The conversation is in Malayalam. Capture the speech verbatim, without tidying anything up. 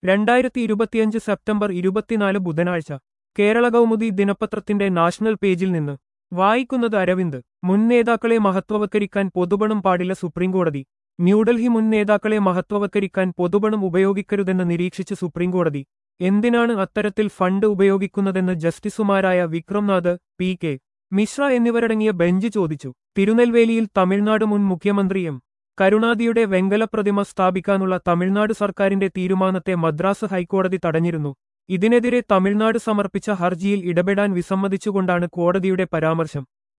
രണ്ടായിരത്തി ഇരുപത്തിയഞ്ച് സെപ്റ്റംബർ ഇരുപത്തിനാല് ബുധനാഴ്ച കേരള കൗമുദി ദിനപത്രത്തിന്റെ നാഷണൽ പേജിൽ നിന്ന് വായിക്കുന്നത് അരവിന്ദ്. മുൻ നേതാക്കളെ മഹത്വവത്കരിക്കാൻ പൊതുപണം പാടില്ല സുപ്രീംകോടതി. ന്യൂഡൽഹി. മുൻ നേതാക്കളെ മഹത്വവത്കരിക്കാൻ പൊതുപണം ഉപയോഗിക്കരുതെന്ന് നിരീക്ഷിച്ച് സുപ്രീംകോടതി. എന്തിനാണ് അത്തരത്തിൽ ഫണ്ട് ഉപയോഗിക്കുന്നതെന്ന് ജസ്റ്റിസുമാരായ വിക്രംനാഥ്, പി കെ മിശ്ര എന്നിവരടങ്ങിയ ബെഞ്ച് ചോദിച്ചു. തിരുനെൽവേലിയിൽ തമിഴ്നാട് മുൻ മുഖ്യമന്ത്രി എം കരുണാനിധിയുടെ വെങ്കലപ്രതിമ സ്ഥാപിക്കാനുള്ള തമിഴ്നാട് സർക്കാരിന്റെ തീരുമാനത്തെ മദ്രാസ് ഹൈക്കോടതി തടഞ്ഞിരുന്നു. ഇതിനെതിരെ തമിഴ്നാട് സമർപ്പിച്ച ഹർജിയിൽ ഇടപെടാൻ വിസമ്മതിച്ചുകൊണ്ടാണ് കോടതിയുടെ പരാമർശം.